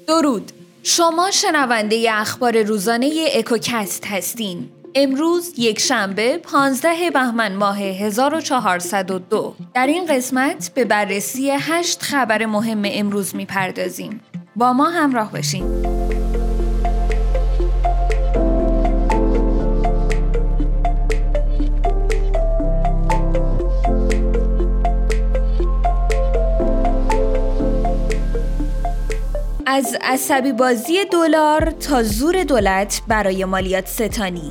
درود. شما شنونده اخبار روزانه اکوکست هستین. امروز یک شنبه 15 بهمن ماه 1402. در این قسمت به بررسی 8 خبر مهم امروز میپردازیم. با ما همراه باشین. از عصبی بازی دلار تا زور دولت برای مالیات ستانی.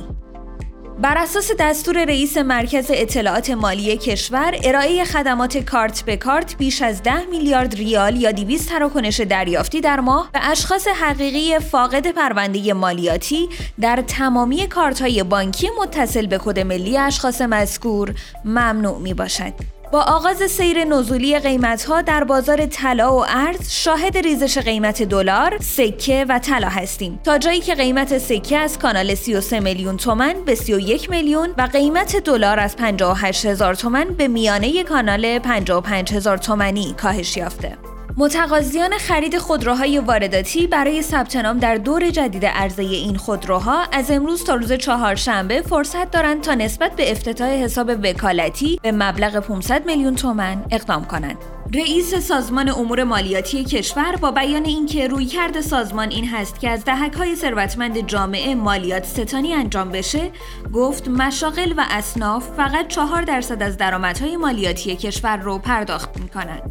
بر اساس دستور رئیس مرکز اطلاعات مالی کشور، ارائه خدمات کارت به کارت بیش از 10 میلیارد ریال یا 200 تراکنش دریافتی در ماه به اشخاص حقیقی فاقد پرونده مالیاتی در تمامی کارت‌های بانکی متصل به کد ملی اشخاص مذکور ممنوع میباشد. با آغاز سیر نزولی قیمت‌ها در بازار طلا و ارز، شاهد ریزش قیمت دلار، سکه و طلا هستیم، تا جایی که قیمت سکه از کانال 33 میلیون تومان به 31 میلیون و قیمت دلار از 58,000 تومان به میانه کانال 55,000 تومانی کاهش یافته. متقاضیان خرید خودروهای وارداتی برای ثبت نام در دور جدید عرضه این خودروها از امروز تا روز چهارشنبه فرصت دارند تا نسبت به افتتاح حساب وکالتی به مبلغ 500 میلیون تومان اقدام کنند. رئیس سازمان امور مالیاتی کشور با بیان اینکه رویکرد سازمان این هست که از دهک‌های ثروتمند جامعه مالیات ستانی انجام بشه، گفت مشاغل و اصناف فقط 4% از درآمدهای مالیاتی کشور رو پرداخت می‌کنند.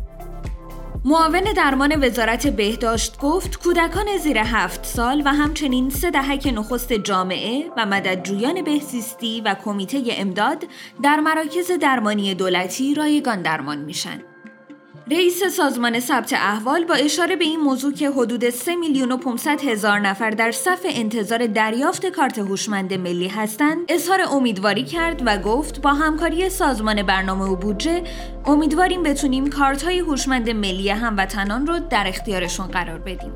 معاون درمان وزارت بهداشت گفت کودکان زیر 7 سال و همچنین 3 دهک نخست جامعه و مددجویان بهزیستی و کمیته امداد در مراکز درمانی دولتی رایگان درمان میشن. رئیس سازمان ثبت احوال با اشاره به این موضوع که حدود 3,500,000 نفر در صف انتظار دریافت کارت هوشمند ملی هستند، اظهار امیدواری کرد و گفت با همکاری سازمان برنامه و بودجه امیدواریم بتونیم کارت‌های هوشمند ملی هموطنان رو در اختیارشون قرار بدیم.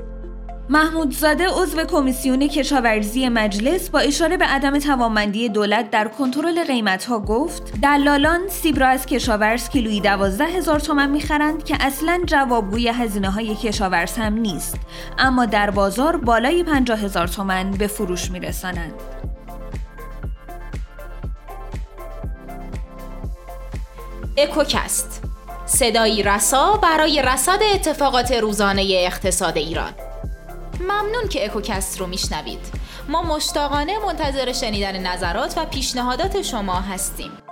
محمودزاده عضو کمیسیون کشاورزی مجلس با اشاره به عدم توانمندی دولت در کنترل قیمت‌ها گفت دلالان سیب را از کشاورز کیلویی 12,000 تومان می‌خرند که اصلاً جوابگوی هزینه‌های کشاورز هم نیست، اما در بازار بالای 50,000 تومان به فروش می‌رسانند. اکوکست، صدایی رسا برای رصد اتفاقات روزانه اقتصاد ایران. ممنون که اکوکست رو میشنوید. ما مشتاقانه منتظر شنیدن نظرات و پیشنهادات شما هستیم.